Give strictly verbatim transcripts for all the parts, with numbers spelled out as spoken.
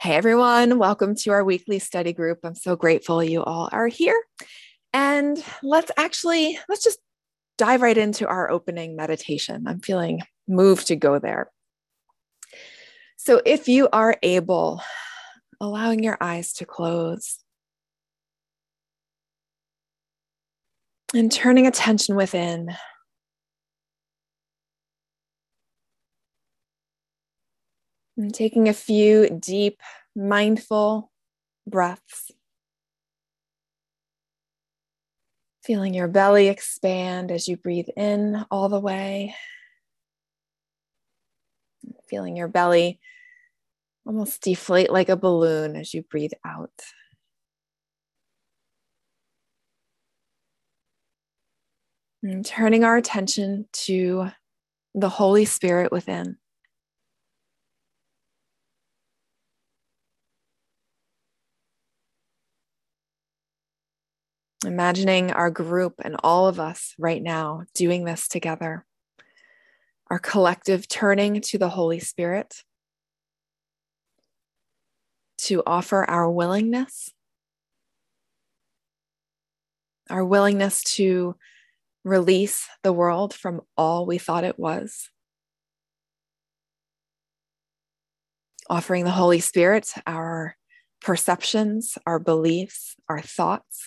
Hey everyone, welcome to our weekly study group. I'm so grateful you all are here. And let's actually, let's just dive right into our opening meditation. I'm feeling moved to go there. So if you are able, allowing your eyes to close and turning attention within. And taking a few deep, mindful breaths. Feeling your belly expand as you breathe in all the way. Feeling your belly almost deflate like a balloon as you breathe out. And turning our attention to the Holy Spirit within. Imagining our group and all of us right now doing this together. Our collective turning to the Holy Spirit to offer our willingness, our willingness to release the world from all we thought it was. Offering the Holy Spirit our perceptions, our beliefs, our thoughts.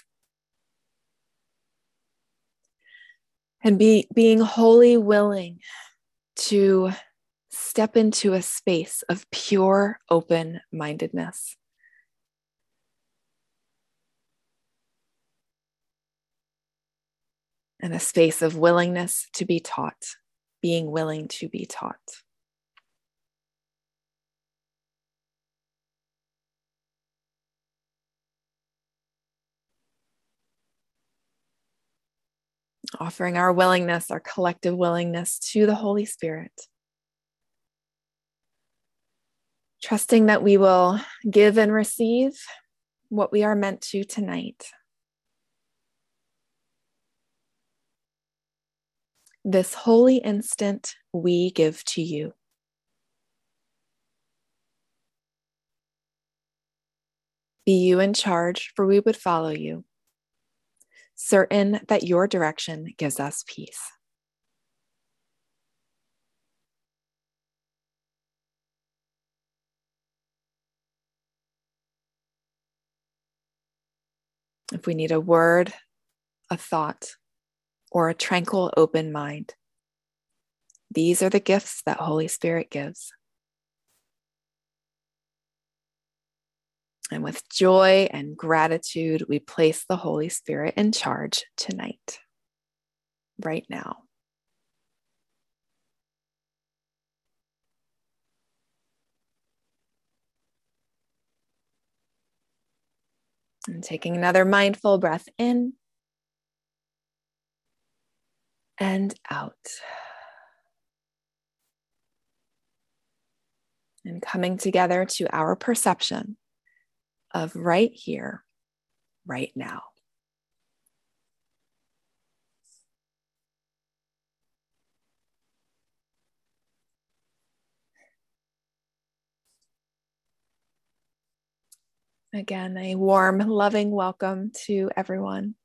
And be, being wholly willing to step into a space of pure open-mindedness. And a space of willingness to be taught, being willing to be taught. Offering our willingness, our collective willingness to the Holy Spirit. Trusting that we will give and receive what we are meant to tonight. This holy instant we give to you. Be you in charge, for we would follow you, certain that your direction gives us peace. If we need a word, a thought, or a tranquil open mind, these are the gifts that Holy Spirit gives. And with joy and gratitude, we place the Holy Spirit in charge tonight, right now. And taking another mindful breath in and out. And coming together to our perception of right here, right now. Again, a warm, loving welcome to everyone.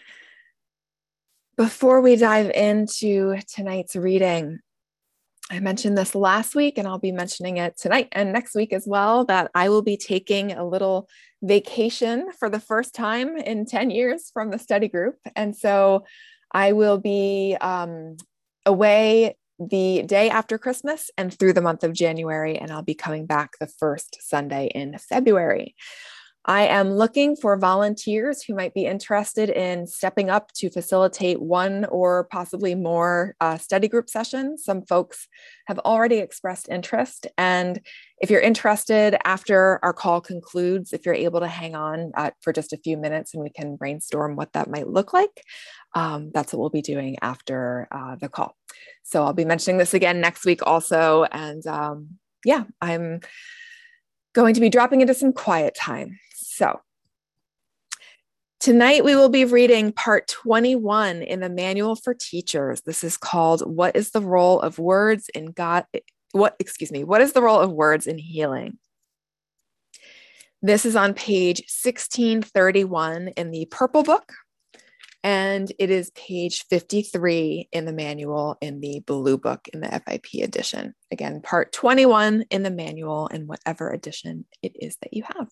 Before we dive into tonight's reading, I mentioned this last week, and I'll be mentioning it tonight and next week as well, that I will be taking a little vacation for the first time in ten years from the study group. And so I will be um, away the day after Christmas and through the month of January, and I'll be coming back the first Sunday in February. I am looking for volunteers who might be interested in stepping up to facilitate one or possibly more uh, study group sessions. Some folks have already expressed interest. And if you're interested, after our call concludes, if you're able to hang on uh, for just a few minutes and we can brainstorm what that might look like, um, that's what we'll be doing after uh, the call. So I'll be mentioning this again next week also. And um, yeah, I'm going to be dropping into some quiet time. So tonight we will be reading part twenty-one in the Manual for Teachers. This is called What is the Role of Words in God? What, excuse me, what is the role of words in healing? This is on page sixteen thirty-one in the Purple Book, and it is page fifty-three in the manual in the Blue Book in the F I P edition. Again, part twenty-one in the manual in whatever edition it is that you have.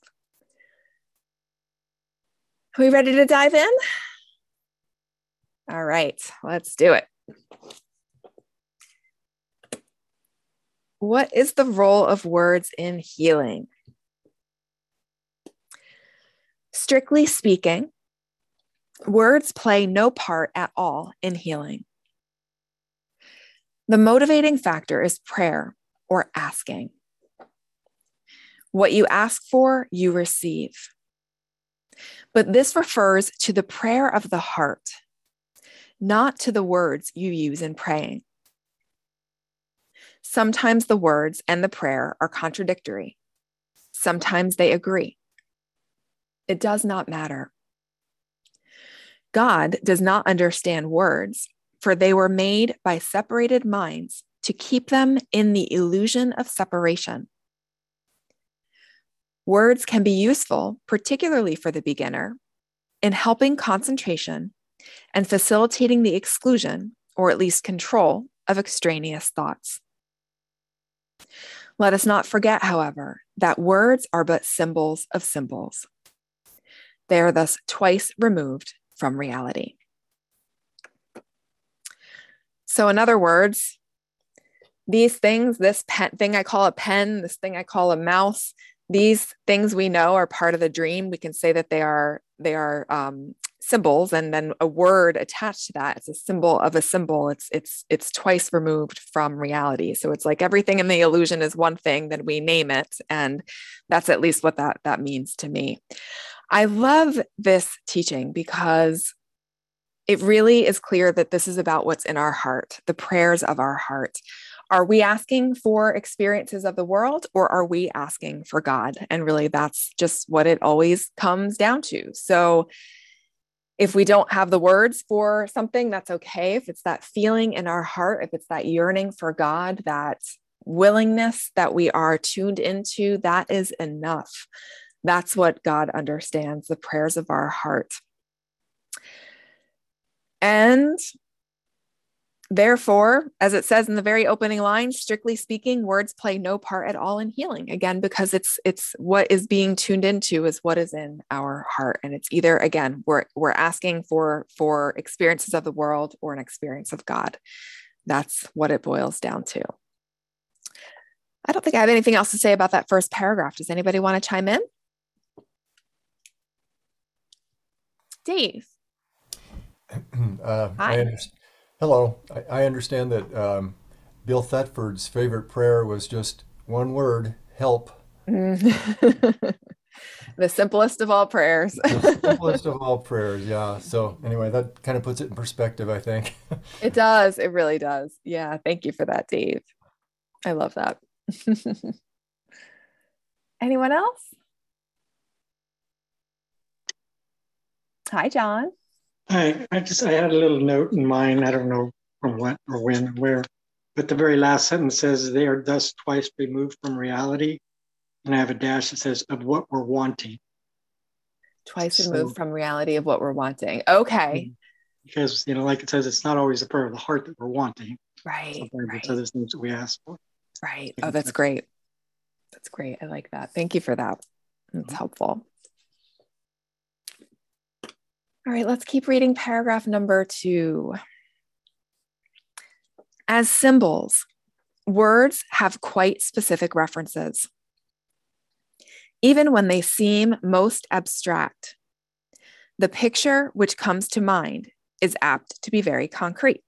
Are we ready to dive in? All right, let's do it. What is the role of words in healing? Strictly speaking, words play no part at all in healing. The motivating factor is prayer or asking. What you ask for, you receive. But this refers to the prayer of the heart, not to the words you use in praying. Sometimes the words and the prayer are contradictory. Sometimes they agree. It does not matter. God does not understand words, for they were made by separated minds to keep them in the illusion of separation. Words can be useful, particularly for the beginner, in helping concentration and facilitating the exclusion, or at least control, of extraneous thoughts. Let us not forget, however, that words are but symbols of symbols. They are thus twice removed from reality. So in other words, these things, this pen, thing I call a pen, this thing I call a mouse, these things we know are part of the dream. We can say that they are, they are um, symbols, and then a word attached to that. It's a symbol of a symbol. It's, it's, it's twice removed from reality. So it's like everything in the illusion is one thing, then we name it. And that's at least what that, that means to me. I love this teaching because it really is clear that this is about what's in our heart, the prayers of our heart. Are we asking for experiences of the world, or are we asking for God? And really, that's just what it always comes down to. So if we don't have the words for something, that's okay. If it's that feeling in our heart, if it's that yearning for God, that willingness that we are tuned into, that is enough. That's what God understands, the prayers of our heart. And therefore, as it says in the very opening line, strictly speaking, words play no part at all in healing. Again, because it's it's what is being tuned into is what is in our heart. And it's either, again, we're we're asking for, for experiences of the world or an experience of God. That's what it boils down to. I don't think I have anything else to say about that first paragraph. Does anybody want to chime in? Dave. uh, Hi. I understand. Hello. I, I understand that um, Bill Thetford's favorite prayer was just one word: help. The simplest of all prayers. The simplest of all prayers. Yeah. So anyway, that kind of puts it in perspective, I think. It does. It really does. Yeah. Thank you for that, Dave. I love that. Anyone else? Hi, John. I, I just I had a little note in mine. I don't know from what or when or where, but the very last sentence says they are thus twice removed from reality, and I have a dash that says of what we're wanting. Twice So, removed from reality of what we're wanting. Okay. because you know, like it says, it's not always the prayer of the heart that we're wanting. Right. Sometimes Right. it's other things that we ask for. Right. Oh, that's great. That's great. I like that. Thank you for that. That's mm-hmm. helpful. All right, let's keep reading paragraph number two. As symbols, words have quite specific references. Even when they seem most abstract, the picture which comes to mind is apt to be very concrete.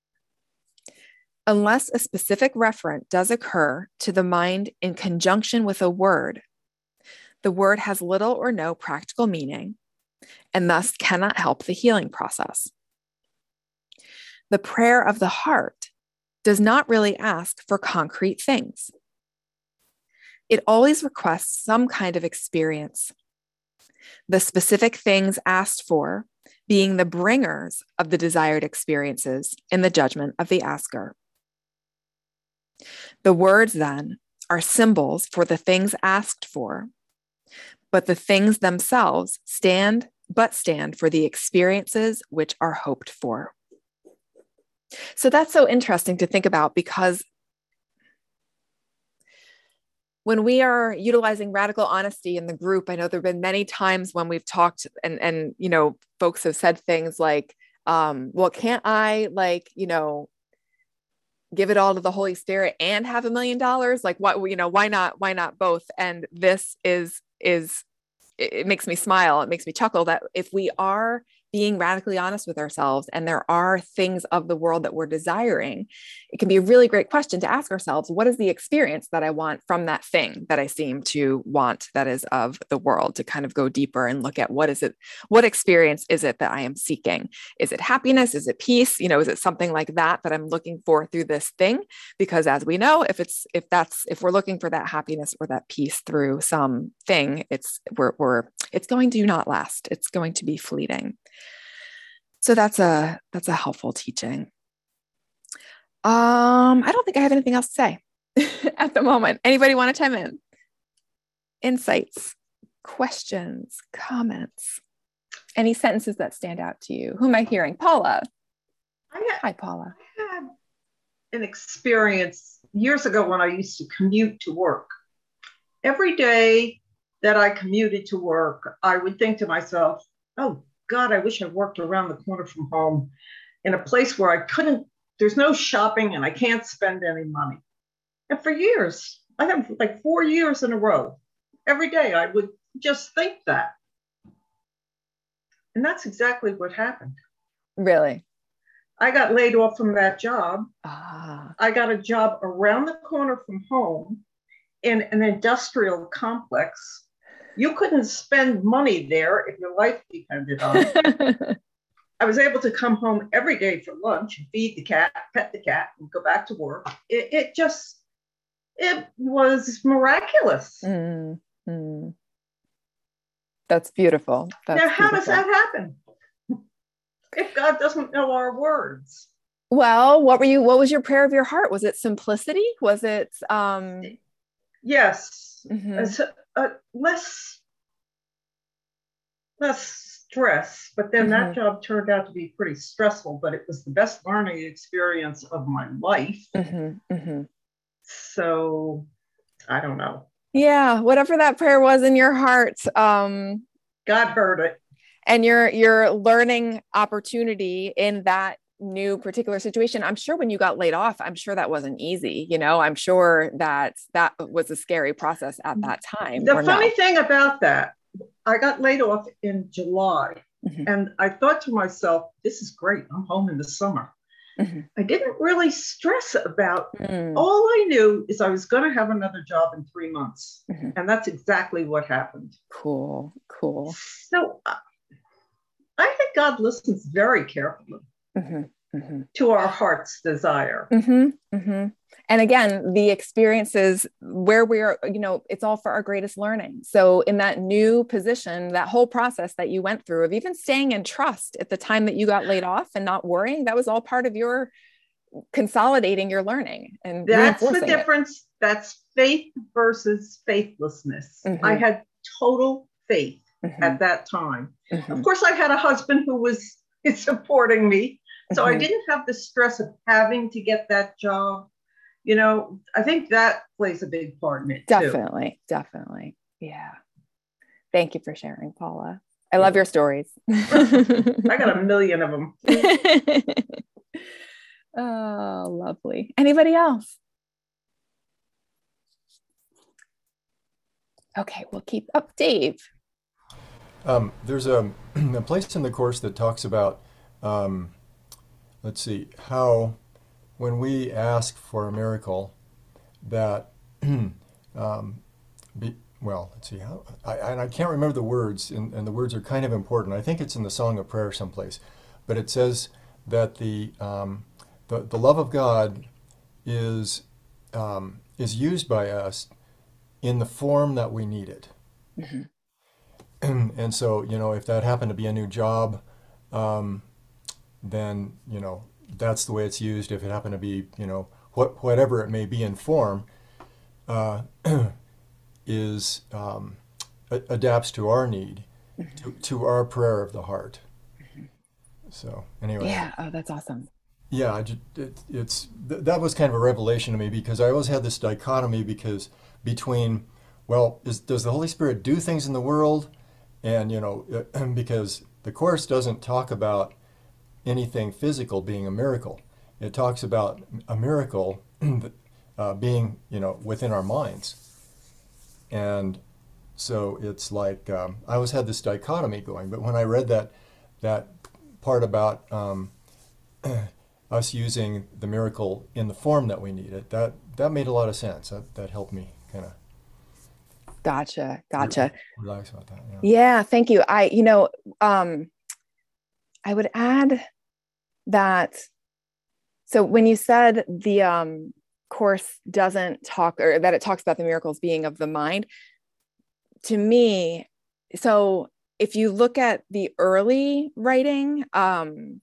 Unless a specific referent does occur to the mind in conjunction with a word, the word has little or no practical meaning and thus cannot help the healing process. The prayer of the heart does not really ask for concrete things. It always requests some kind of experience, the specific things asked for being the bringers of the desired experiences in the judgment of the asker. The words, then, are symbols for the things asked for, but the things themselves stand, but stand for the experiences which are hoped for. So that's so interesting to think about, because when we are utilizing radical honesty in the group, I know there have been many times when we've talked and, and, you know, folks have said things like, um, well, can't I, like, you know, give it all to the Holy Spirit and have a million dollars? Like, what, you know, why not, why not both? And this is, is, it makes me smile. It makes me chuckle that if we are being radically honest with ourselves and there are things of the world that we're desiring, it can be a really great question to ask ourselves, what is the experience that I want from that thing that I seem to want that is of the world? To kind of go deeper and look at what is it, what experience is it that I am seeking? Is it happiness? Is it peace? You know, is it something like that that I'm looking for through this thing? Because as we know, if it's, if that's, if we're looking for that happiness or that peace through something, it's, we're, we're, it's going to not last. It's going to be fleeting. So that's a, that's a helpful teaching. Um, I don't think I have anything else to say at the moment. Anybody want to chime in? Insights, questions, comments, any sentences that stand out to you? Who am I hearing? Paula. I had, Hi, Paula. I had an experience years ago when I used to commute to work. Every day that I commuted to work, I would think to myself, oh, God, I wish I worked around the corner from home in a place where I couldn't, there's no shopping and I can't spend any money. And for years, I have like four years in a row, every day I would just think that. And that's exactly what happened. Really? I got laid off from that job. Ah. I got a job around the corner from home in an industrial complex. You couldn't spend money there if your life depended on it. I was able to come home every day for lunch, feed the cat, pet the cat, and go back to work. It, it just, it was miraculous. Mm, mm. That's beautiful. That's now, how beautiful. does that happen? If God doesn't know our words. Well, what were you, what was your prayer of your heart? Was it simplicity? Was it, um, yes, mm-hmm. As, uh, less, less stress, but then mm-hmm. that job turned out to be pretty stressful, but it was the best learning experience of my life. Mm-hmm. Mm-hmm. So I don't know. Yeah. Whatever that prayer was in your heart, um, God heard it. And your, your learning opportunity in that new particular situation. I'm sure when you got laid off, I'm sure that wasn't easy. You know, I'm sure that that was a scary process at that time. The funny no? thing about that, I got laid off in July mm-hmm. and I thought to myself, this is great. I'm home in the summer. Mm-hmm. I didn't really stress about, mm. all I knew is I was going to have another job in three months. Mm-hmm. And that's exactly what happened. Cool. Cool. So uh, I think God listens very carefully. Mm-hmm, mm-hmm. to our heart's desire. Mm-hmm, mm-hmm. And again, the experiences where we're, you know, it's all for our greatest learning. So in that new position, that whole process that you went through of even staying in trust at the time that you got laid off and not worrying, that was all part of your consolidating your learning. And that's the difference. It. That's faith versus faithlessness. Mm-hmm. I had total faith mm-hmm. at that time. Mm-hmm. Of course, I had a husband who was supporting me. So mm-hmm. I didn't have the stress of having to get that job. You know, I think that plays a big part in it. Definitely. Too. Definitely. Yeah. Thank you for sharing, Paula. I love your stories. I got a million of them. Oh, lovely. Anybody else? Okay, we'll keep up. Dave. Um, there's a, a place in the Course that talks about um, let's see, how when we ask for a miracle that, um, be, well, let's see, how, I, and I can't remember the words, and, and the words are kind of important. I think it's in the Song of Prayer someplace, but it says that the, um, the, the love of God is, um, is used by us in the form that we need it. Mm-hmm. And, and so, you know, if that happened to be a new job, um, then, you know, that's the way it's used. If it happened to be, you know, what whatever it may be in form, uh, is um, a- adapts to our need, Mm-hmm. to, to our prayer of the heart. So anyway, Yeah. Oh, that's awesome. yeah, I just, it, it's th- that was kind of a revelation to me because I always had this dichotomy because between, well, is, does the Holy Spirit do things in the world? And, you know, uh, because the Course doesn't talk about anything physical being a miracle. It talks about a miracle uh, being, you know, within our minds. And so it's like um, I always had this dichotomy going. But when I read that that part about um, us using the miracle in the form that we need it, that that made a lot of sense. That that helped me kind of Gotcha. re- Gotcha. relax about that. Yeah. Yeah. Thank you. I, you know, um, I would add that. So when you said the um, Course doesn't talk, or that it talks about the miracles being of the mind, to me, so if you look at the early writing, um,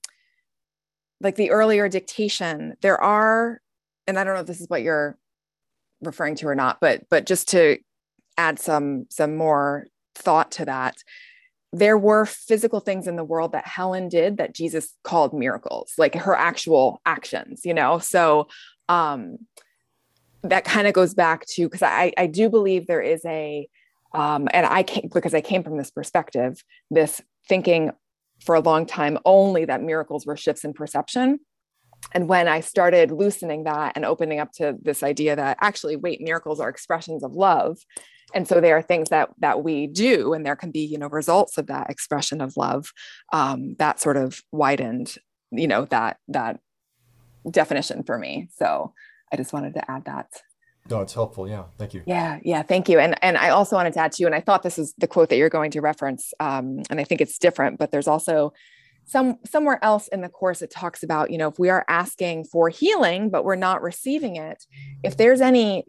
like the earlier dictation, there are, and I don't know if this is what you're referring to or not, but but just to add some some more thought to that, there were physical things in the world that Helen did that Jesus called miracles, like her actual actions, you know? So um, that kind of goes back to, because I, I do believe there is a, um, and I came, because I came from this perspective, this thinking for a long time only that miracles were shifts in perception. And when I started loosening that and opening up to this idea that actually, wait, miracles are expressions of love. And so there are things that that we do, and there can be, you know, results of that expression of love. Um, that sort of widened, you know, that that definition for me. So I just wanted to add that. No, it's helpful. Yeah, thank you. Yeah, yeah, thank you. And and I also wanted to add too, and I thought this is the quote that you're going to reference, um, and I think it's different, but there's also some somewhere else in the Course it talks about, you know, if we are asking for healing but we're not receiving it, if there's any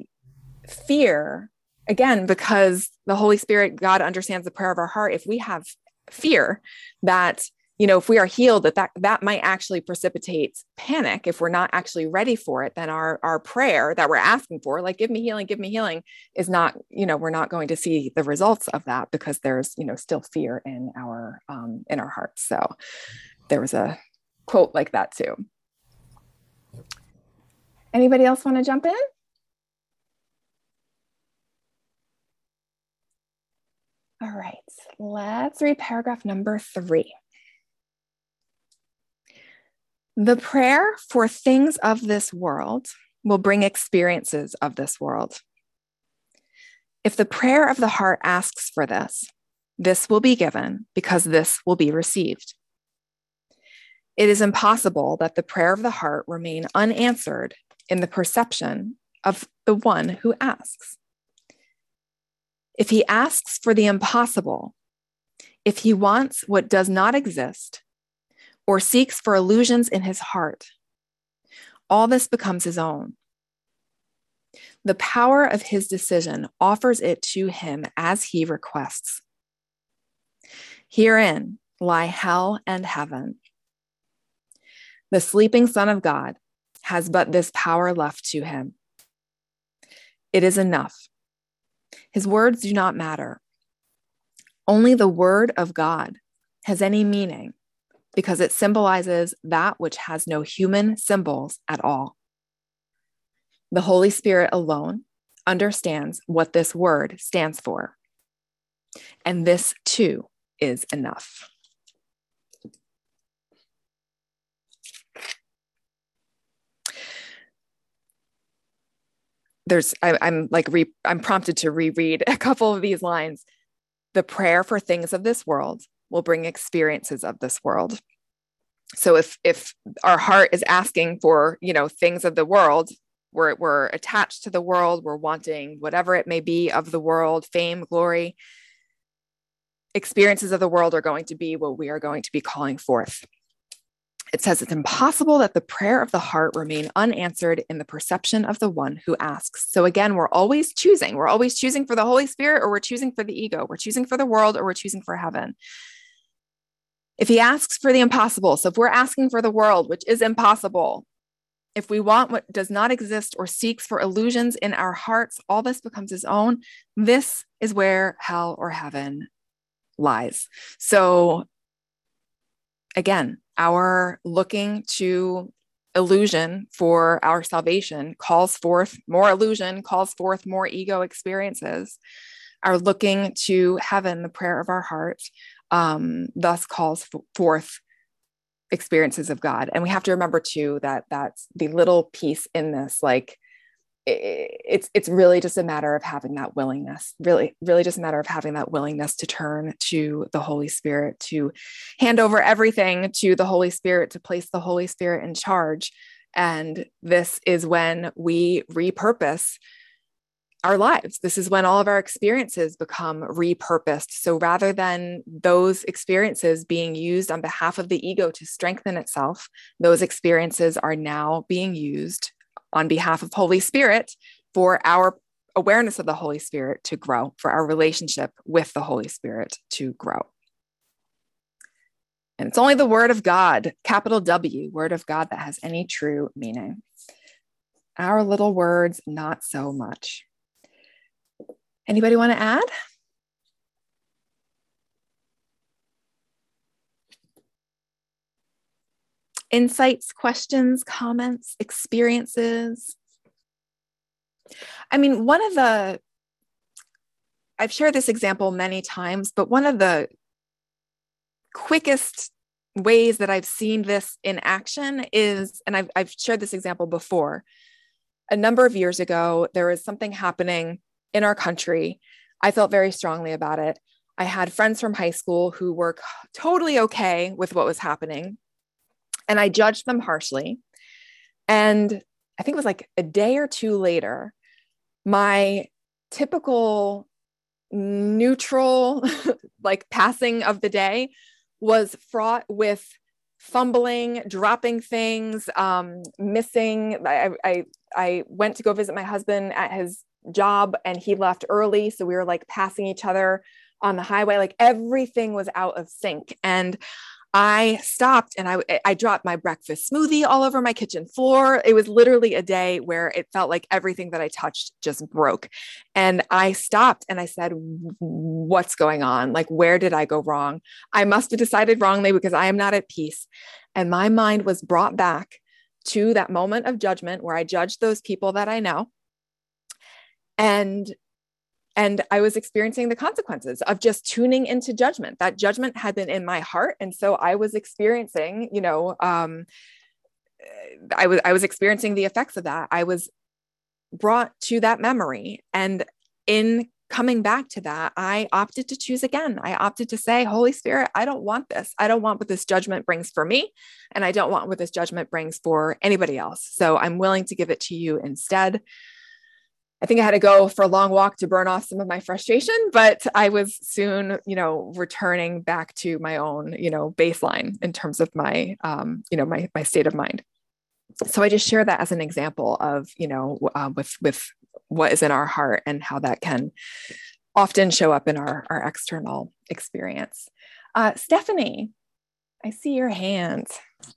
fear, again, because the Holy Spirit, God understands the prayer of our heart, if we have fear that, you know, if we are healed, that that, that might actually precipitate panic. If we're not actually ready for it, then our, our prayer that we're asking for, like, give me healing, give me healing, is not, you know, we're not going to see the results of that because there's, you know, still fear in our, um, in our hearts. So there was a quote like that too. Anybody else want to jump in? All right, let's read paragraph number three. The prayer for things of this world will bring experiences of this world. If the prayer of the heart asks for this, this will be given because this will be received. It is impossible that the prayer of the heart remain unanswered in the perception of the one who asks. If he asks for the impossible, if he wants what does not exist, or seeks for illusions in his heart, all this becomes his own. The power of his decision offers it to him as he requests. Herein lie hell and heaven. The sleeping Son of God has but this power left to him. It is enough. His words do not matter. Only the word of God has any meaning because it symbolizes that which has no human symbols at all. The Holy Spirit alone understands what this word stands for. And this too is enough. There's, I, I'm like, re, I'm prompted to reread a couple of these lines. The prayer for things of this world will bring experiences of this world. So if if our heart is asking for, you know, things of the world, we're, we're attached to the world, we're wanting whatever it may be of the world, fame, glory, experiences of the world are going to be what we are going to be calling forth. It says it's impossible that the prayer of the heart remain unanswered in the perception of the one who asks. So again, we're always choosing. We're always choosing for the Holy Spirit, or we're choosing for the ego. We're choosing for the world, or we're choosing for heaven. If he asks for the impossible, so if we're asking for the world, which is impossible, if we want what does not exist or seeks for illusions in our hearts, all this becomes his own. This is where hell or heaven lies. So again, our looking to illusion for our salvation calls forth more illusion, calls forth more ego experiences. Our looking to heaven, the prayer of our heart, um, thus calls f- forth experiences of God. And we have to remember too, that that's the little piece in this, like it, it's, it's really just a matter of having that willingness, really, really just a matter of having that willingness to turn to the Holy Spirit, to hand over everything to the Holy Spirit, to place the Holy Spirit in charge. And this is when we repurpose our lives. This is when all of our experiences become repurposed. So rather than those experiences being used on behalf of the ego to strengthen itself, those experiences are now being used on behalf of Holy Spirit for our awareness of the Holy Spirit to grow, for our relationship with the Holy Spirit to grow. And it's only the word of God, capital W, word of God, that has any true meaning. Our little words, not so much. Anybody want to add? Insights, questions, comments, experiences? I mean, one of the, I've shared this example many times, but one of the quickest ways that I've seen this in action is, and I've, I've shared this example before, a number of years ago, there was something happening in our country. I felt very strongly about it. I had friends from high school who were totally okay with what was happening, and I judged them harshly. And I think it was like a day or two later, my typical neutral, like passing of the day was fraught with fumbling, dropping things, um, missing. I, I, I went to go visit my husband at his job and he left early. So we were like passing each other on the highway. Like everything was out of sync. And I stopped and I, I dropped my breakfast smoothie all over my kitchen floor. It was literally a day where it felt like everything that I touched just broke. And I stopped and I said, what's going on? Like, where did I go wrong? I must have decided wrongly because I am not at peace. And my mind was brought back to that moment of judgment where I judged those people that I know. And And I was experiencing the consequences of just tuning into judgment. That judgment had been in my heart. And so I was experiencing, you know, um, I was, I was experiencing the effects of that. I was brought to that memory. And in coming back to that, I opted to choose again. I opted to say, Holy Spirit, I don't want this. I don't want what this judgment brings for me. And I don't want what this judgment brings for anybody else. So I'm willing to give it to you instead. I think I had to go for a long walk to burn off some of my frustration, but I was soon, you know, returning back to my own, you know, baseline in terms of my, um, you know, my, my state of mind. So I just share that as an example of, you know, uh, with, with what is in our heart and how that can often show up in our, our external experience. Uh, Stephanie, I see your hand.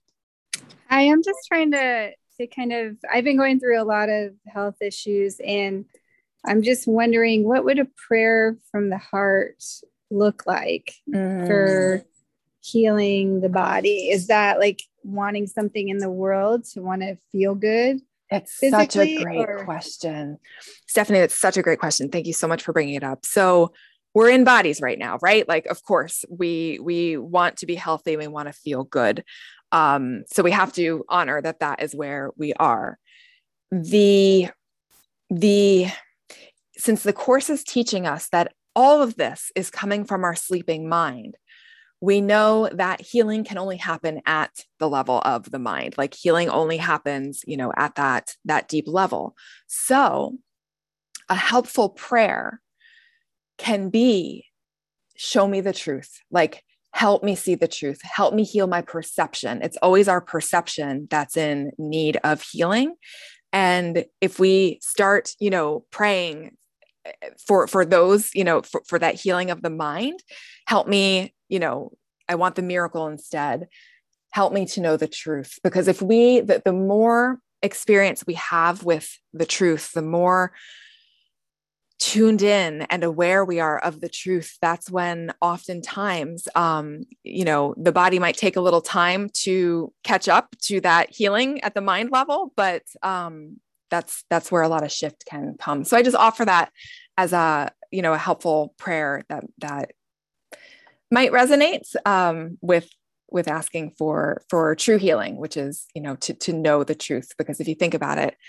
I am just trying to to kind of, I've been going through a lot of health issues, and I'm just wondering, what would a prayer from the heart look like mm. for healing the body? Is that like wanting something in the world to want to feel good? It's such a great or? question. Stephanie, it's such a great question. Thank you so much for bringing it up. So we're in bodies right now, right? Like, of course, we, we want to be healthy. We want to feel good. Um, so we have to honor that that is where we are. The, the, since the Course is teaching us that all of this is coming from our sleeping mind, we know that healing can only happen at the level of the mind. Like healing only happens, you know, at that, that deep level. So a helpful prayer can be, show me the truth. Like, help me see the truth. Help me heal my perception. It's always our perception that's in need of healing. And if we start, you know, praying for, for those, you know, for, for that healing of the mind, help me, you know, I want the miracle instead. Help me to know the truth. Because if we, the, the more experience we have with the truth, the more tuned in and aware we are of the truth, that's when oftentimes, um, you know, the body might take a little time to catch up to that healing at the mind level, but um, that's that's where a lot of shift can come. So I just offer that as a, you know, a helpful prayer that that might resonate um, with with asking for for true healing, which is, you know, to to know the truth. Because if you think about it,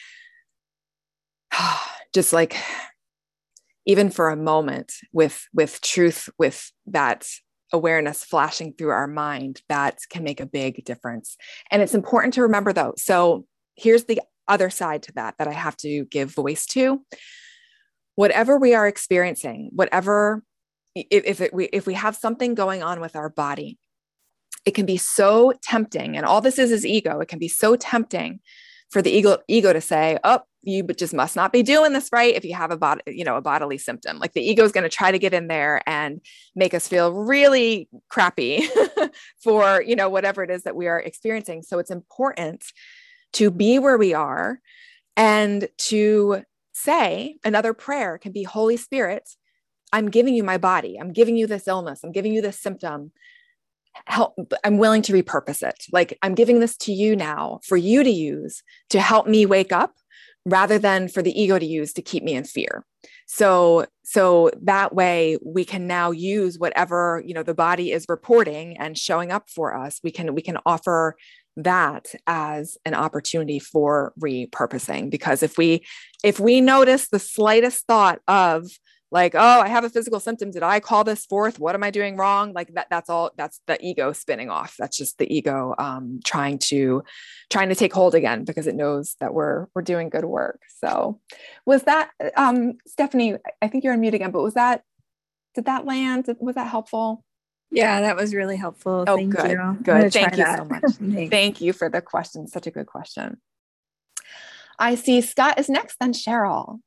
just like even for a moment with with truth, with that awareness flashing through our mind, that can make a big difference. And it's important to remember though. So here's the other side to that that I have to give voice to. Whatever we are experiencing, whatever, if, if, it, we, if we have something going on with our body, it can be so tempting. And all this is is ego. It can be so tempting for the ego, ego to say, oh, you just must not be doing this right if you have a bod- you know, a bodily symptom. Like the ego is going to try to get in there and make us feel really crappy for, you know, whatever it is that we are experiencing. So it's important to be where we are and to say another prayer can be, Holy Spirit, I'm giving you my body. I'm giving you this illness. I'm giving you this symptom. Help. I'm willing to repurpose it. Like I'm giving this to you now for you to use to help me wake up rather than for the ego to use to keep me in fear. So, so that way we can now use whatever, you know, the body is reporting and showing up for us. We can, we can offer that as an opportunity for repurposing. Because if we, if we notice the slightest thought of like, oh, I have a physical symptom. Did I call this forth? What am I doing wrong? Like that, that's all, that's the ego spinning off. That's just the ego um, trying to, trying to take hold again because it knows that we're, we're doing good work. So was that, um, Stephanie, I think you're on mute again, but was that, did that land? Was that helpful? Yeah, that was really helpful. Oh, Thank good, you. good. Thank you that. so much. Thank you for the question. Such a good question. I see Scott is next, then Cheryl.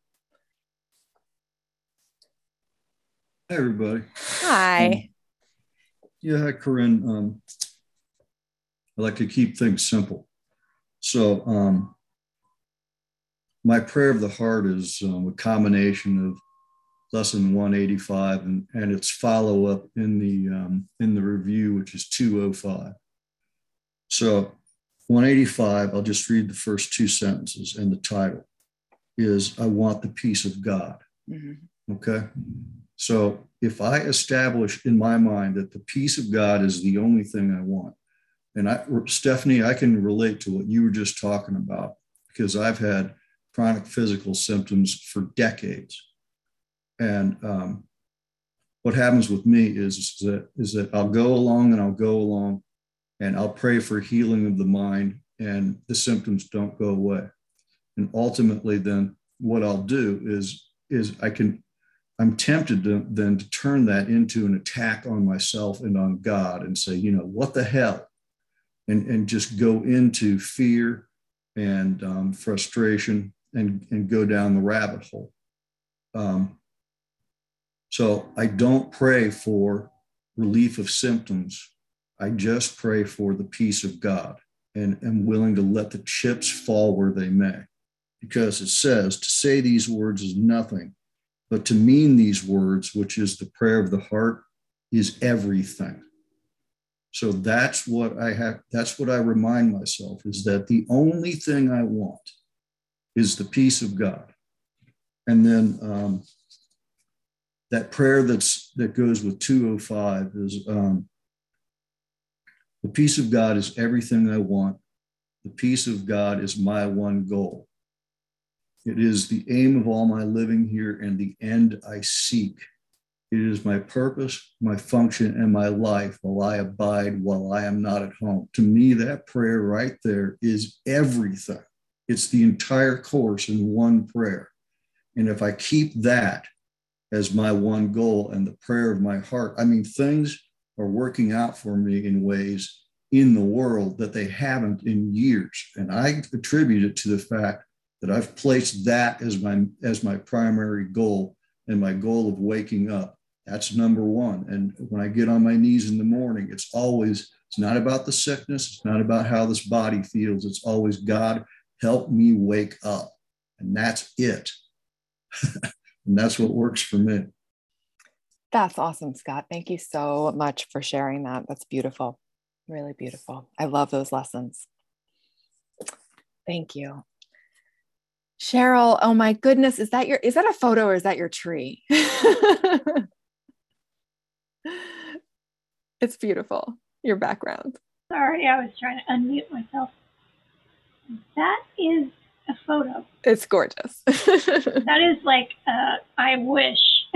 Hi, everybody. Hi. Um, yeah, hi, Corinne. Um, I like to keep things simple. So um, my prayer of the heart is um, a combination of lesson one eighty-five and, and its follow-up in the, um, in the review, which is two oh five. So one eighty-five, I'll just read the first two sentences, and the title is, I want the peace of God. Mm-hmm. Okay. So if I establish in my mind that the peace of God is the only thing I want, and I, Stephanie, I can relate to what you were just talking about because I've had chronic physical symptoms for decades. And um, what happens with me is, is that is that I'll go along and I'll go along and I'll pray for healing of the mind, and the symptoms don't go away. And ultimately, then what I'll do is is I can. I'm tempted to, then to turn that into an attack on myself and on God and say, you know, what the hell? And, and just go into fear and um, frustration and, and go down the rabbit hole. Um, so I don't pray for relief of symptoms. I just pray for the peace of God and am willing to let the chips fall where they may. Because it says to say these words is nothing, but to mean these words, which is the prayer of the heart, is everything. So that's what I have, that's what I remind myself, is that the only thing I want is the peace of God. And then um, that prayer that's that goes with two oh five is um, the peace of God is everything I want. The peace of God is my one goal. It is the aim of all my living here and the end I seek. It is my purpose, my function, and my life while I abide, while I am not at home. To me, that prayer right there is everything. It's the entire course in one prayer. And if I keep that as my one goal and the prayer of my heart, I mean, things are working out for me in ways in the world that they haven't in years. And I attribute it to the fact that I've placed that as my as my primary goal and my goal of waking up. That's number one. And when I get on my knees in the morning, it's always, it's not about the sickness. It's not about how this body feels. It's always, God, help me wake up. And that's it. And that's what works for me. That's awesome, Scott. Thank you so much for sharing that. That's beautiful. Really beautiful. I love those lessons. Thank you. Cheryl, oh my goodness, is that your, is that a photo or is that your tree? It's beautiful, your background. Sorry, I was trying to unmute myself. That is a photo. It's gorgeous. That is like, uh, I wish.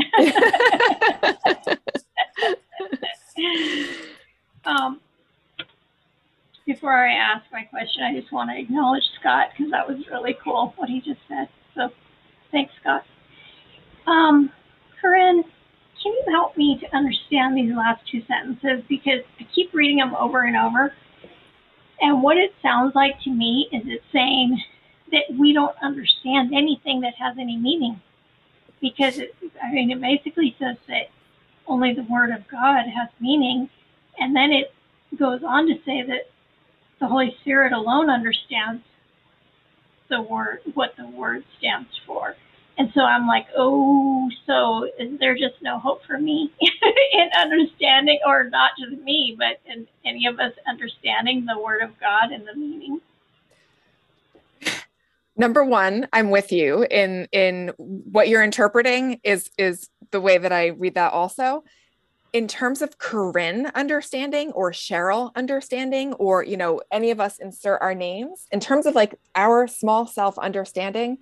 um, before I ask my question, I just want to acknowledge Scott because that was really cool what he just said. So thanks, Scott. Um, Corinne, can you help me to understand these last two sentences? Because I keep reading them over and over. And what it sounds like to me is it's saying that we don't understand anything that has any meaning. Because, it, I mean, it basically says that only the Word of God has meaning. And then it goes on to say that the Holy Spirit alone understands the word, what the Word stands for. And so I'm like, oh, so is there just no hope for me in understanding, or not just me, but in any of us understanding the Word of God and the meaning? Number one, I'm with you in, in what you're interpreting is, is the way that I read that also. In terms of Corinne understanding or Cheryl understanding, or, you know, any of us insert our names, in terms of like our small self understanding,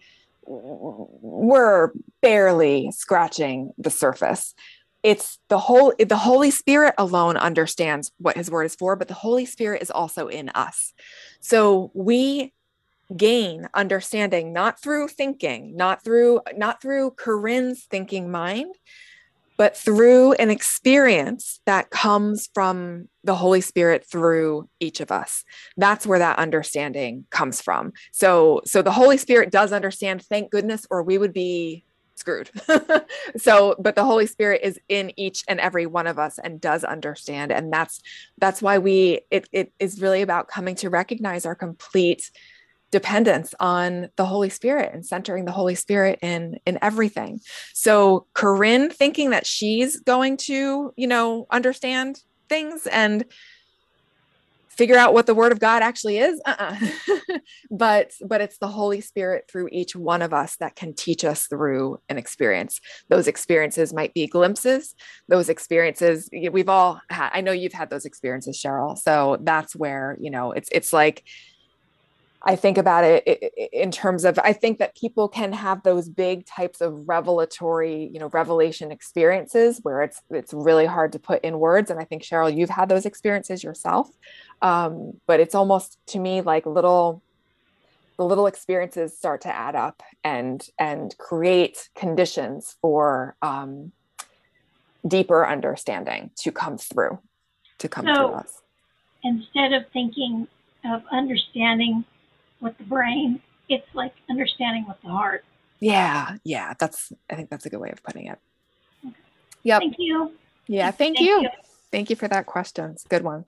we're barely scratching the surface. It's the whole, the Holy Spirit alone understands what his word is for, but the Holy Spirit is also in us. So we gain understanding, not through thinking, not through, not through Corinne's thinking mind, but through an experience that comes from the Holy Spirit through each of us. That's where that understanding comes from. So, so the Holy Spirit does understand, thank goodness, or we would be screwed. So, but the Holy Spirit is in each and every one of us and does understand. And that's, that's why we, it, it is really about coming to recognize our complete dependence on the Holy Spirit and centering the Holy Spirit in, in everything. So Corinne thinking that she's going to, you know, understand things and figure out what the Word of God actually is. Uh-uh. but, but it's the Holy Spirit through each one of us that can teach us through an experience. Those experiences might be glimpses. Those experiences, we've all had, I know you've had those experiences, Cheryl. So that's where, you know, it's, it's like, I think about it in terms of, I think that people can have those big types of revelatory, you know, revelation experiences where it's, it's really hard to put in words. And I think, Cheryl, you've had those experiences yourself. Um, but it's almost to me like little, the little experiences start to add up and, and create conditions for um, deeper understanding to come through, to come so, through us. Instead of thinking of understanding with the brain, it's like understanding with the heart. Yeah. Yeah. That's, I think that's a good way of putting it. Okay. Yep. Thank you. Yeah. Thank, thank you. you. Thank you for that question. It's a good one.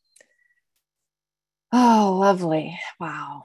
Oh, lovely. Wow.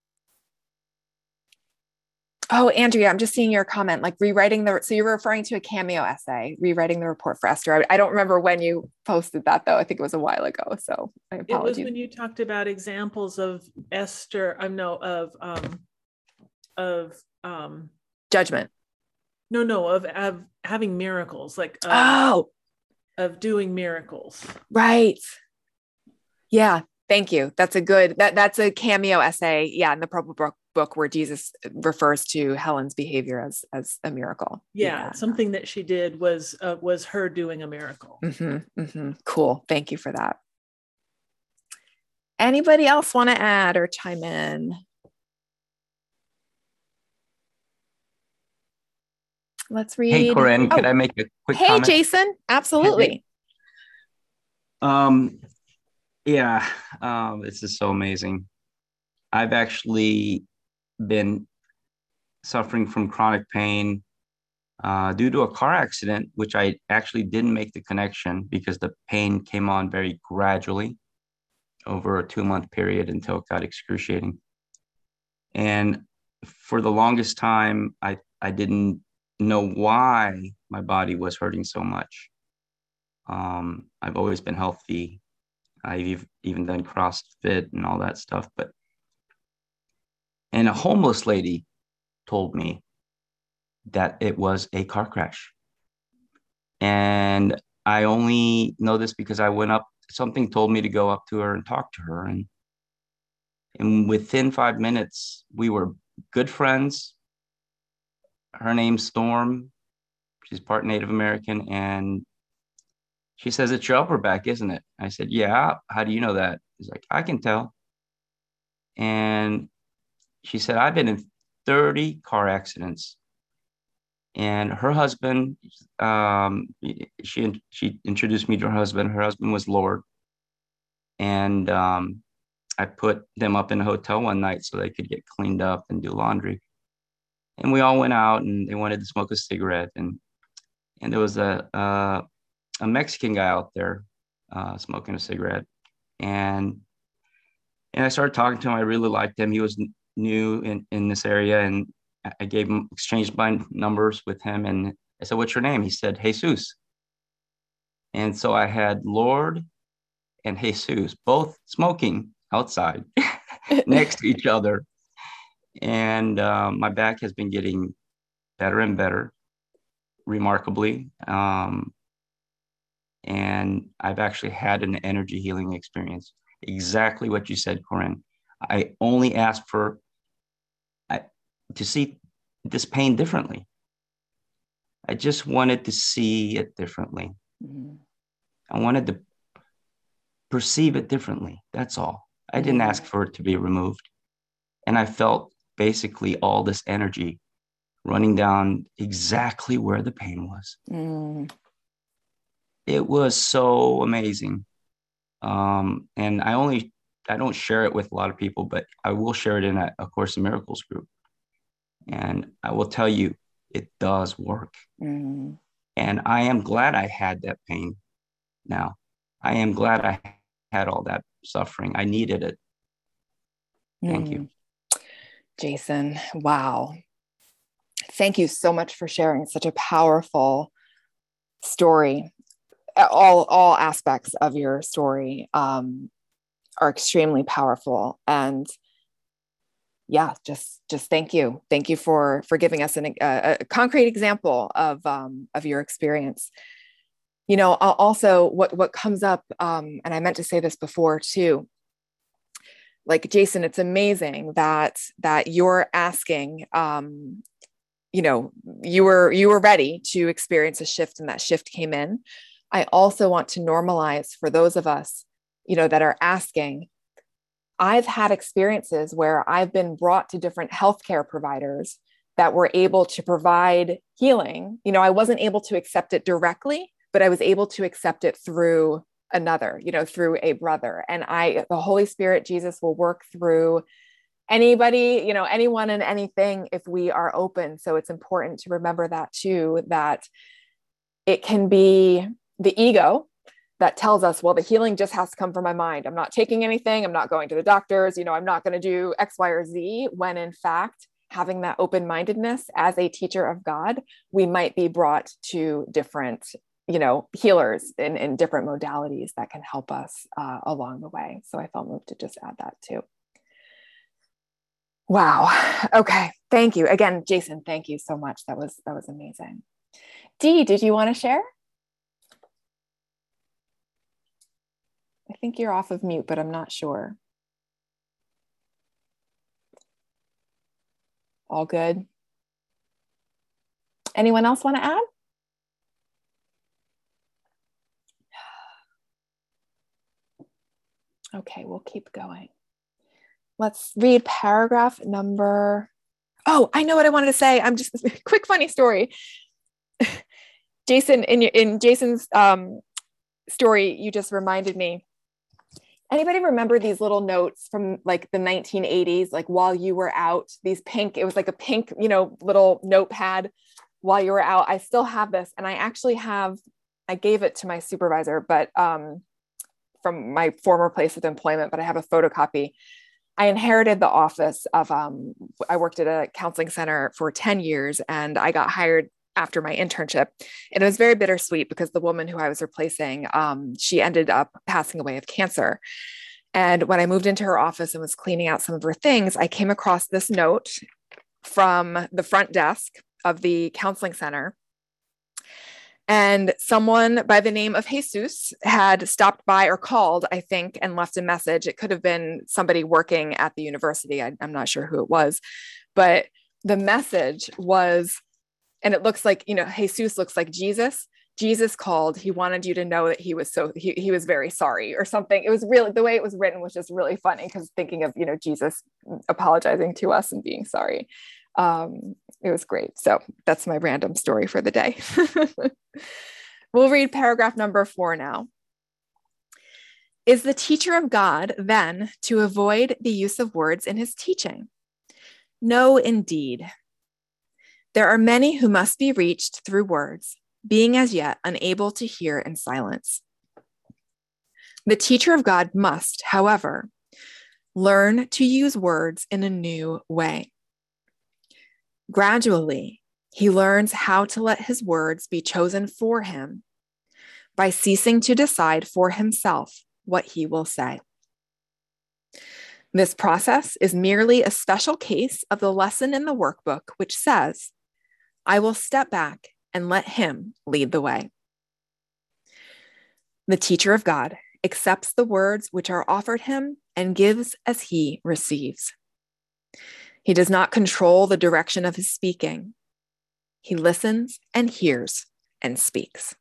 Oh, Andrea, I'm just seeing your comment, like rewriting the, so you're referring to a Cameo essay, rewriting the report for Esther. I, I don't remember when you posted that though. I think it was a while ago. So I apologize. It was when you talked about examples of Esther, I know of, um, of, um, judgment. No, no, of, of having miracles, like, uh, oh, of doing miracles. Right. Yeah. Thank you. That's a good, that that's a Cameo essay. Yeah. In the Purple Book. book where Jesus refers to Helen's behavior as as a miracle. Yeah, yeah. Something that she did was uh, was her doing a miracle. Mm-hmm, mm-hmm. Cool. Thank you for that. Anybody else want to add or chime in? Let's read. Hey, Corinne, oh. could I make a quick hey, comment? Hey, Jason. Absolutely. Um, yeah, um, this is so amazing. I've actually been suffering from chronic pain uh, due to a car accident, which I actually didn't make the connection because the pain came on very gradually over a two month period until it got excruciating. And for the longest time, I, I didn't know why my body was hurting so much. Um, I've always been healthy. I've even done CrossFit and all that stuff. But, and a homeless lady told me that it was a car crash. And I only know this because I went up, something told me to go up to her and talk to her. And, and within five minutes, we were good friends. Her name's Storm. She's part Native American. And she says, it's your upper back, isn't it? I said, yeah. How do you know that? She's like, I can tell. And she said, I've been in thirty car accidents. And her husband, um, she, she introduced me to her husband. Her husband was Lord. And um, I put them up in a hotel one night so they could get cleaned up and do laundry. And we all went out and they wanted to smoke a cigarette. And and there was a, a, a Mexican guy out there uh, smoking a cigarette. And, and I started talking to him. I really liked him. He was n- new in, in this area. And I gave him, exchanged my numbers with him. And I said, what's your name? He said, Jesus. And so I had Lord and Jesus, both smoking outside next to each other. And um, my back has been getting better and better, remarkably. Um, and I've actually had an energy healing experience. Exactly what you said, Corinne. I only asked for I, to see this pain differently. I just wanted to see it differently. Mm-hmm. I wanted to perceive it differently. That's all. I mm-hmm. didn't ask for it to be removed. And I felt basically all this energy running down exactly where the pain was. Mm. It was so amazing. Um, and I only, I don't share it with a lot of people, but I will share it in a, a Course in Miracles group. And I will tell you, it does work. Mm. And I am glad I had that pain now. I am glad I had all that suffering. I needed it. Thank mm. you. Jason, wow. Thank you so much for sharing such a powerful story. All, all aspects of your story um, are extremely powerful. And yeah, just, just thank you. Thank you for, for giving us an, a, a concrete example of, um, of your experience. You know, also what, what comes up, um, and I meant to say this before too, like Jason, it's amazing that, that you're asking, um, you know, you were, you were ready to experience a shift and that shift came in. I also want to normalize for those of us, you know, that are asking. I've had experiences where I've been brought to different healthcare providers that were able to provide healing. You know, I wasn't able to accept it directly, but I was able to accept it through another, you know, through a brother. And I, the Holy Spirit, Jesus will work through anybody, you know, anyone and anything if we are open. So it's important to remember that too, that it can be the ego that tells us, well, the healing just has to come from my mind. I'm not taking anything. I'm not going to the doctors. You know, I'm not going to do X, Y, or Z, when in fact, having that open-mindedness as a teacher of God, we might be brought to different, you know, healers in, in different modalities that can help us uh, along the way. So I felt moved to just add that too. Wow. Okay. Thank you. Again, Jason, thank you so much. That was, that was amazing. Dee, did you want to share? I think you're off of mute, but I'm not sure. All good. Anyone else want to add? Okay, we'll keep going. Let's read paragraph number. Oh, I know what I wanted to say. I'm just quick, funny story. Jason, in in Jason's um, story, you just reminded me. Anybody remember these little notes from like the nineteen eighties, like while you were out, these pink, it was like a pink, you know, little notepad while you were out. I still have this. And I actually have, I gave it to my supervisor, but um, from my former place of employment, but I have a photocopy. I inherited the office of, um, I worked at a counseling center for ten years, and I got hired after my internship. And it was very bittersweet because the woman who I was replacing, um, she ended up passing away of cancer. And when I moved into her office and was cleaning out some of her things, I came across this note from the front desk of the counseling center. And someone by the name of Jesus had stopped by or called, I think, and left a message. It could have been somebody working at the university. I, I'm not sure who it was, but the message was, and it looks like, you know, Jesus looks like Jesus. Jesus called. He wanted you to know that he was so, he, he was very sorry or something. It was really, the way it was written was just really funny, because thinking of, you know, Jesus apologizing to us and being sorry. Um, it was great. So that's my random story for the day. We'll read paragraph number four now. Is the teacher of God then to avoid the use of words in his teaching? No, indeed. There are many who must be reached through words, being as yet unable to hear in silence. The teacher of God must, however, learn to use words in a new way. Gradually, he learns how to let his words be chosen for him by ceasing to decide for himself what he will say. This process is merely a special case of the lesson in the workbook, which says, I will step back and let him lead the way. The teacher of God accepts the words which are offered him and gives as he receives. He does not control the direction of his speaking. He listens and hears and speaks.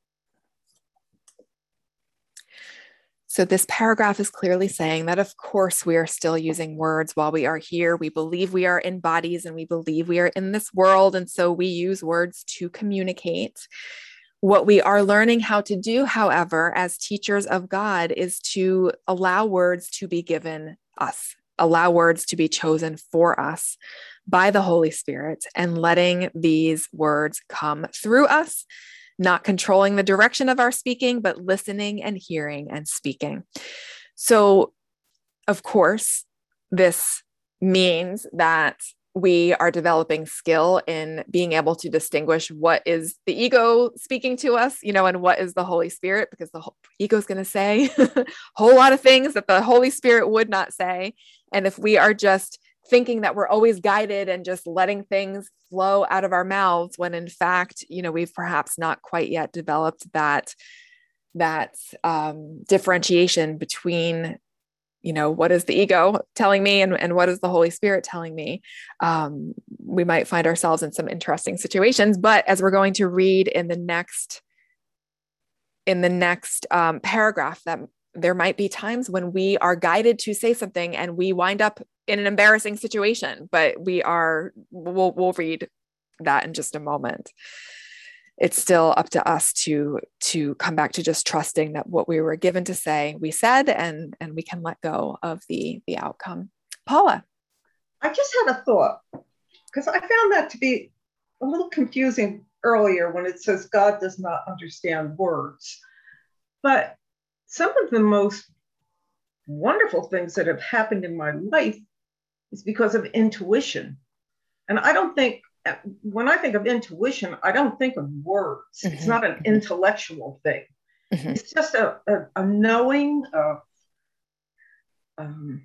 So this paragraph is clearly saying that, of course, we are still using words while we are here. We believe we are in bodies and we believe we are in this world. And so we use words to communicate. What we are learning how to do, however, as teachers of God, is to allow words to be given us, allow words to be chosen for us by the Holy Spirit, and letting these words come through us, not controlling the direction of our speaking, but listening and hearing and speaking. So, of course, this means that we are developing skill in being able to distinguish what is the ego speaking to us, you know, and what is the Holy Spirit, because the ego is going to say a whole lot of things that the Holy Spirit would not say. And if we are just thinking that we're always guided and just letting things flow out of our mouths, when in fact, you know, we've perhaps not quite yet developed that, that um, differentiation between, you know, what is the ego telling me and, and what is the Holy Spirit telling me, um, we might find ourselves in some interesting situations. But as we're going to read in the next, in the next um, paragraph, that there might be times when we are guided to say something and we wind up in an embarrassing situation, but we are, we'll, we'll read that in just a moment. It's still up to us to, to come back to just trusting that what we were given to say, we said, and, and we can let go of the, the outcome. Paula. I just had a thought, because I found that to be a little confusing earlier when it says God does not understand words. But some of the most wonderful things that have happened in my life is because of intuition. And I don't think, when I think of intuition, I don't think of words. Mm-hmm. It's not an intellectual thing. Mm-hmm. It's just a, a, a knowing of, um,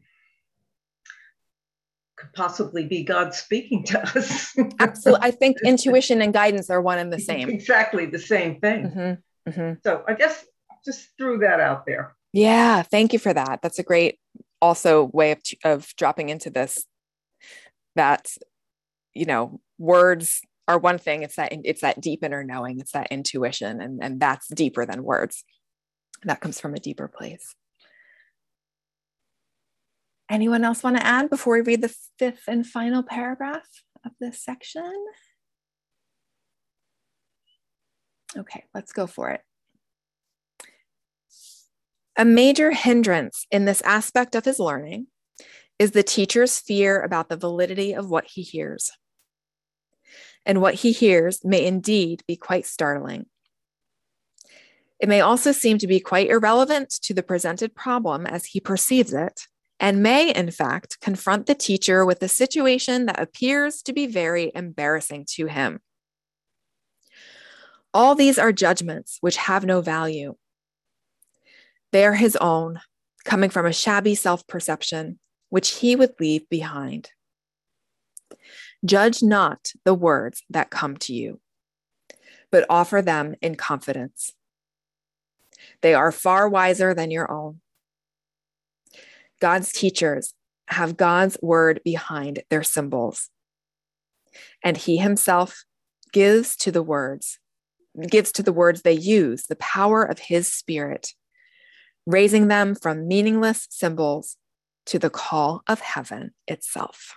could possibly be God speaking to us. Absolutely. I think intuition and guidance are one and the same. Exactly the same thing. Mm-hmm. Mm-hmm. So I guess just threw that out there. Yeah. Thank you for that. That's a great also way of, of dropping into this, that, you know, words are one thing. It's that, it's that deep inner knowing, it's that intuition, and, and that's deeper than words. That comes from a deeper place. Anyone else want to add before we read the fifth and final paragraph of this section? Okay, let's go for it. A major hindrance in this aspect of his learning is the teacher's fear about the validity of what he hears. And what he hears may indeed be quite startling. It may also seem to be quite irrelevant to the presented problem as he perceives it, and may, in fact, confront the teacher with a situation that appears to be very embarrassing to him. All these are judgments which have no value. They are his own, coming from a shabby self-perception, which he would leave behind. Judge not the words that come to you, but offer them in confidence. They are far wiser than your own. God's teachers have God's word behind their symbols, and he himself gives to the words, gives to the words they use the power of his spirit, raising them from meaningless symbols to the call of heaven itself.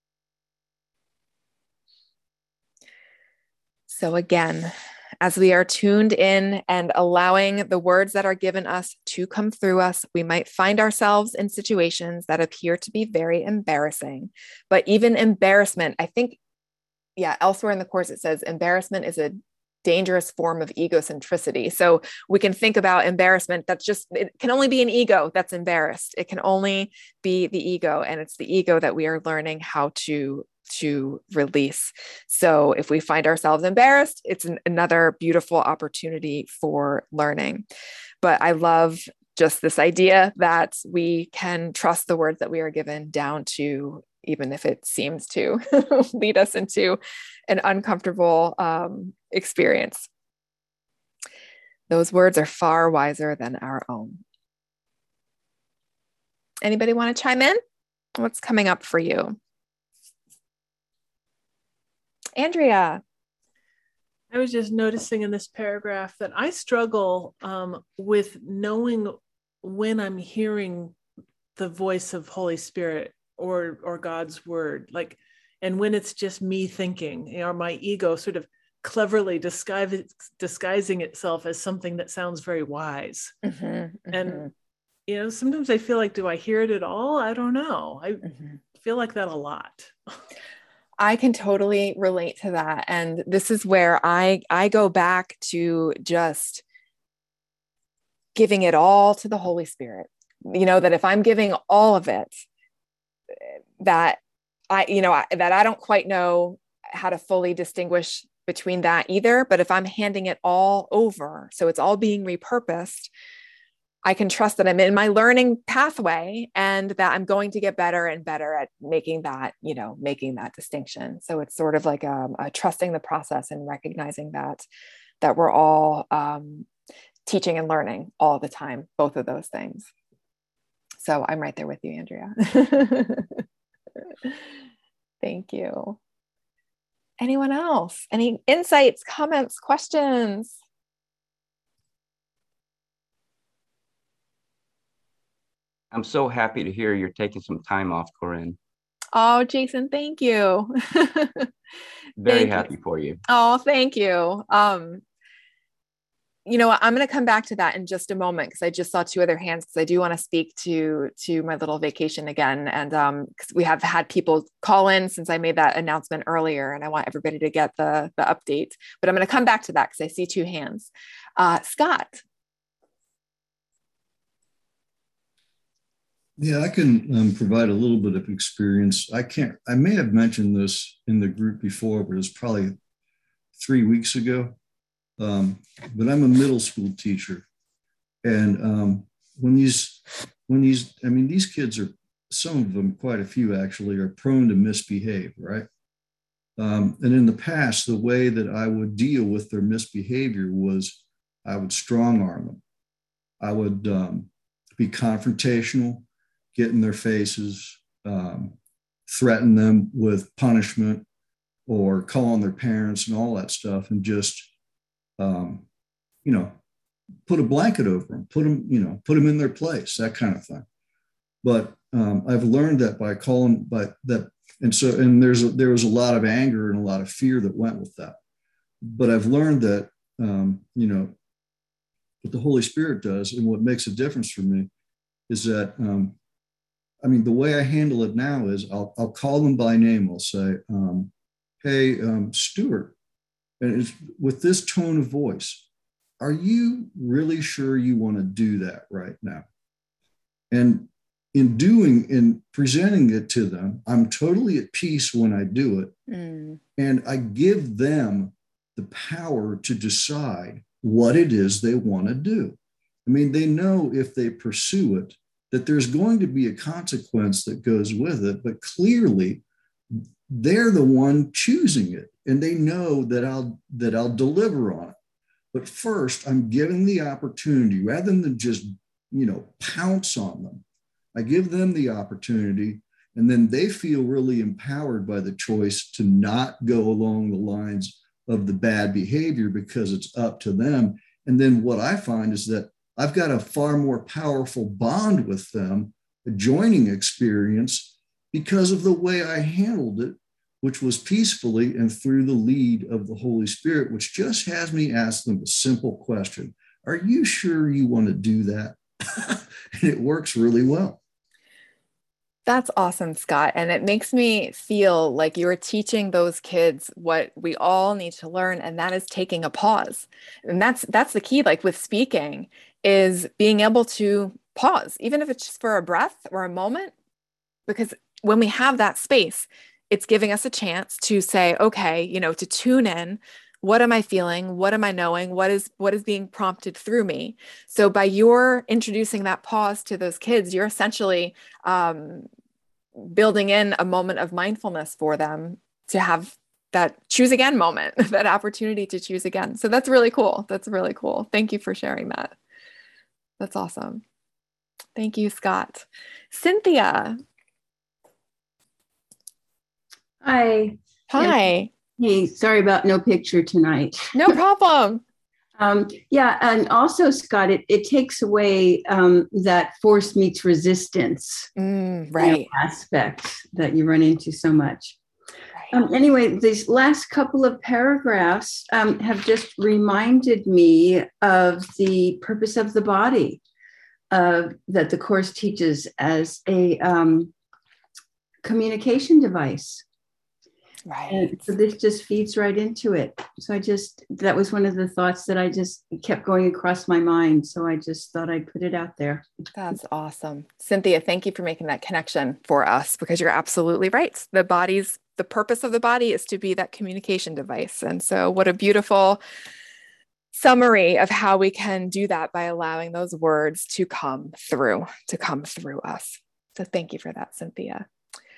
So again, as we are tuned in and allowing the words that are given us to come through us, we might find ourselves in situations that appear to be very embarrassing. But even embarrassment, I think, yeah, elsewhere in the course it says embarrassment is a dangerous form of egocentricity. So we can think about embarrassment. That's just, it can only be an ego that's embarrassed. It can only be the ego. And it's the ego that we are learning how to, to release. So if we find ourselves embarrassed, it's an, another beautiful opportunity for learning. But I love just this idea that we can trust the words that we are given down to, even if it seems to lead us into an uncomfortable um, experience. Those words are far wiser than our own. Anybody want to chime in? What's coming up for you? Andrea. I was just noticing in this paragraph that I struggle um, with knowing when I'm hearing the voice of Holy Spirit or or God's word, like, and when it's just me thinking, you know, or my ego sort of cleverly disguise, disguising itself as something that sounds very wise. Mm-hmm, mm-hmm. And, you know, sometimes I feel like, do I hear it at all? I don't know. I mm-hmm. feel like that a lot. I can totally relate to that. And this is where I, I go back to just giving it all to the Holy Spirit. You know, that if I'm giving all of it, that I, you know, I, that I don't quite know how to fully distinguish between that either. But if I'm handing it all over, so it's all being repurposed, I can trust that I'm in my learning pathway and that I'm going to get better and better at making that, you know, making that distinction. So it's sort of like a, a trusting the process and recognizing that, that we're all um, teaching and learning all the time, both of those things. So I'm right there with you, Andrea. Thank you. Anyone else? Any insights, comments, questions? I'm so happy to hear you're taking some time off, Corinne. Oh, Jason, thank you. Very thank happy you. for you. Oh, thank you. Um, you know, I'm going to come back to that in just a moment because I just saw two other hands because I do want to speak to to my little vacation again. And um, because we have had people call in since I made that announcement earlier, and I want everybody to get the, the update. But I'm going to come back to that because I see two hands. Uh, Scott. Yeah, I can um, provide a little bit of experience. I can't, I may have mentioned this in the group before, but it was probably three weeks ago. Um, but I'm a middle school teacher. And um, when these, when these, I mean, these kids are, some of them, quite a few actually, are prone to misbehave, right? Um, and in the past, the way that I would deal with their misbehavior was I would strong arm them. I would um, be confrontational, get in their faces, um, threaten them with punishment or call on their parents and all that stuff, and just, um, you know, put a blanket over them, put them, you know, put them in their place, that kind of thing. But um, I've learned that by calling, but that, and so, and there's a, there was a lot of anger and a lot of fear that went with that. But I've learned that, um, you know, what the Holy Spirit does and what makes a difference for me is that, um, I mean, the way I handle it now is I'll, I'll call them by name. I'll say, um, hey, um, Stuart, and it's with this tone of voice, are you really sure you want to do that right now? And in doing, in presenting it to them, I'm totally at peace when I do it. Mm. And I give them the power to decide what it is they want to do. I mean, they know if they pursue it, that there's going to be a consequence that goes with it, but clearly they're the one choosing it, and they know that I'll that I'll deliver on it. But first, I'm giving the opportunity rather than just, you know, pounce on them. I give them the opportunity, and then they feel really empowered by the choice to not go along the lines of the bad behavior because it's up to them. And then what I find is that I've got a far more powerful bond with them, a joining experience, because of the way I handled it, which was peacefully and through the lead of the Holy Spirit, which just has me ask them a simple question. Are you sure you want to do that? And it works really well. That's awesome, Scott. And it makes me feel like you're teaching those kids what we all need to learn, and that is taking a pause. And that's that's the key, like with speaking, is being able to pause, even if it's just for a breath or a moment, because when we have that space, it's giving us a chance to say, okay, you know, to tune in. What am I feeling? What am I knowing? What is what is being prompted through me? So by your introducing that pause to those kids, you're essentially um, building in a moment of mindfulness for them to have that choose again moment, that opportunity to choose again. So that's really cool. That's really cool. Thank you for sharing that. That's awesome. Thank you, Scott. Cynthia. Hi. Hi. Hey, sorry about no picture tonight. No problem. um, yeah, and also, Scott, it, it takes away um, that force meets resistance mm, right. you know, aspect that you run into so much. Right. Um, anyway, these last couple of paragraphs um, have just reminded me of the purpose of the body uh, that the Course teaches as a um, communication device. Right. And so this just feeds right into it. So I just, that was one of the thoughts that I just kept going across my mind. So I just thought I'd put it out there. That's awesome. Cynthia, thank you for making that connection for us, because you're absolutely right. The body's, the purpose of the body is to be that communication device. And so what a beautiful summary of how we can do that by allowing those words to come through, to come through us. So thank you for that, Cynthia.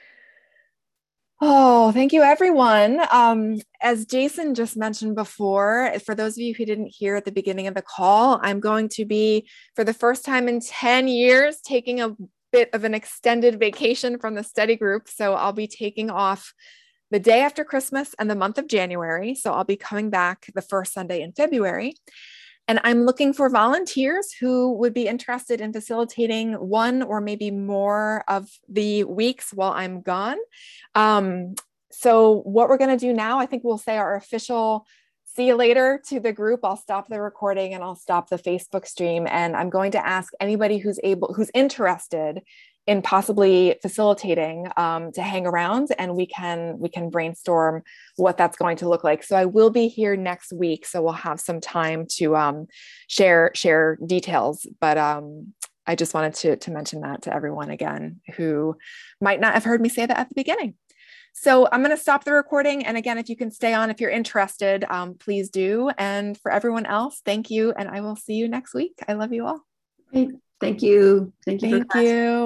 Oh, thank you, everyone. Um, as Jason just mentioned before, for those of you who didn't hear at the beginning of the call, I'm going to be, for the first time in ten years, taking a bit of an extended vacation from the study group. So I'll be taking off the day after Christmas and the month of January. So I'll be coming back the first Sunday in February. And I'm looking for volunteers who would be interested in facilitating one or maybe more of the weeks while I'm gone. Um, so what we're going to do now, I think we'll say our official see you later to the group. I'll stop the recording and I'll stop the Facebook stream. And I'm going to ask anybody who's able, who's interested in possibly facilitating um, to hang around, and we can we can brainstorm what that's going to look like. So I will be here next week, so we'll have some time to um, share share details. But um, I just wanted to to mention that to everyone again who might not have heard me say that at the beginning. So I'm going to stop the recording, and again, if you can stay on if you're interested, um, please do. And for everyone else, thank you, and I will see you next week. I love you all. Thank you. Thank you. Thank you.